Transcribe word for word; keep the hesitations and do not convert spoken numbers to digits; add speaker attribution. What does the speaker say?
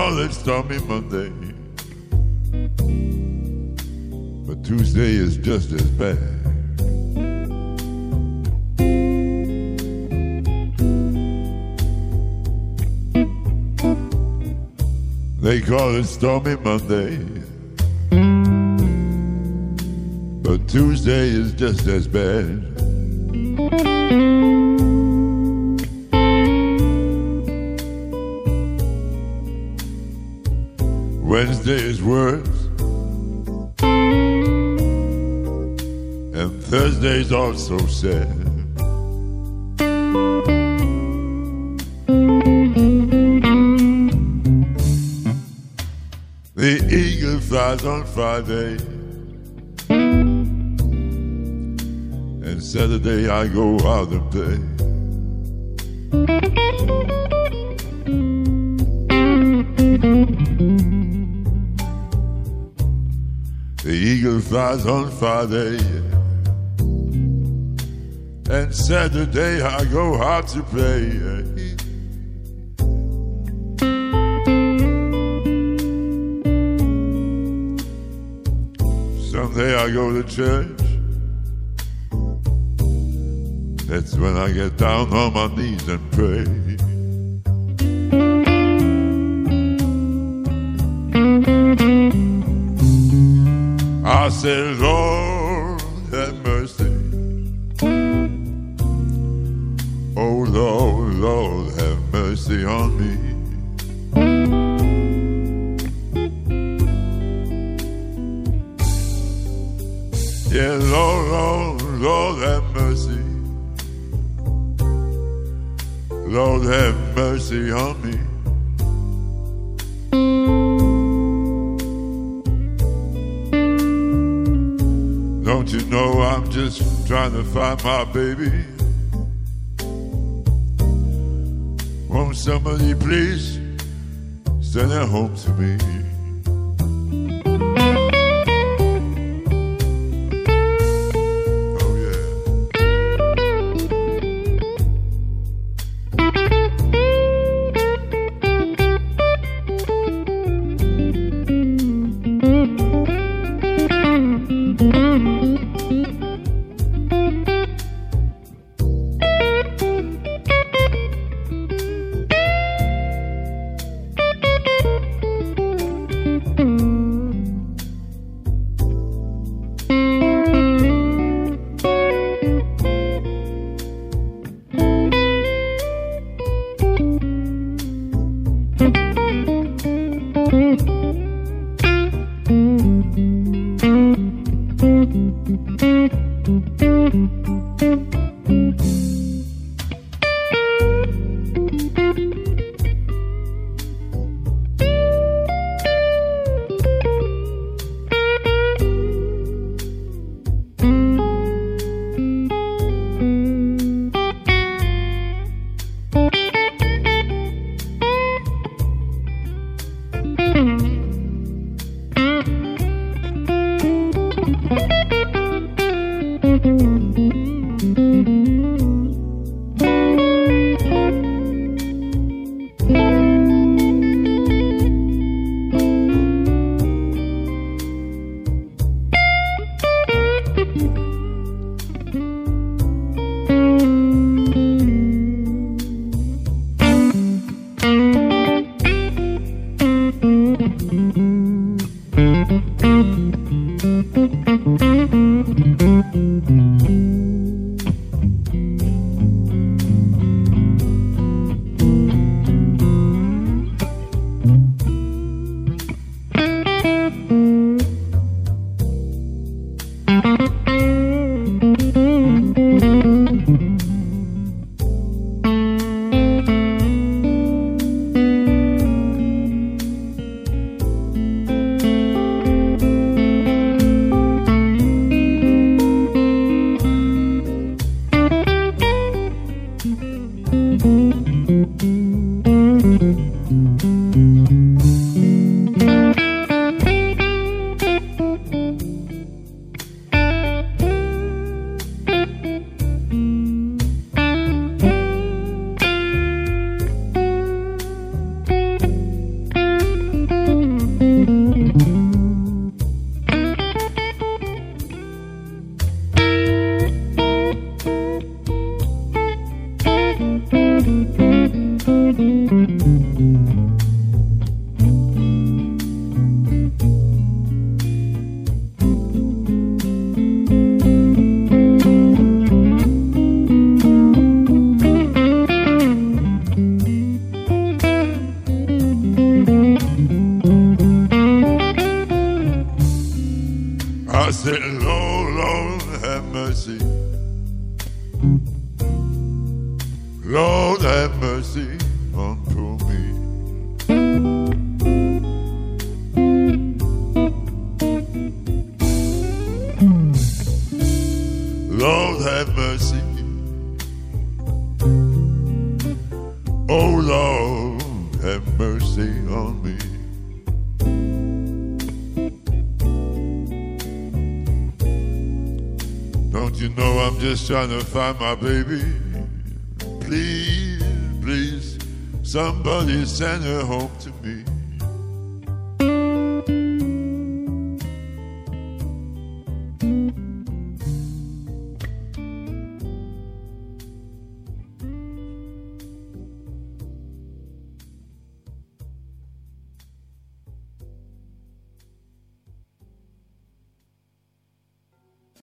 Speaker 1: call it Stormy Monday, but Tuesday is just as bad. They call it Stormy Monday, but Tuesday is just as bad. Wednesday is worse, and Thursday's also sad. The eagle flies on Friday, and Saturday I go out and play. The eagle flies on Friday, and Saturday I go out to play. Sunday I go to church. That's when I get down on my knees and pray. I said, Lord, have mercy. Oh, Lord, Lord, have mercy on me. Yeah, Lord, Lord, Lord, have mercy. Lord, have mercy on me. Don't you know I'm just trying to find my baby? Won't somebody please send her home to me?
Speaker 2: Mm-hmm.
Speaker 1: mercy. Lord, have mercy on poor me. Lord, have mercy. Oh, Lord, have mercy on me. Don't you know I'm just trying to find my baby? Please, please, somebody send her home to me.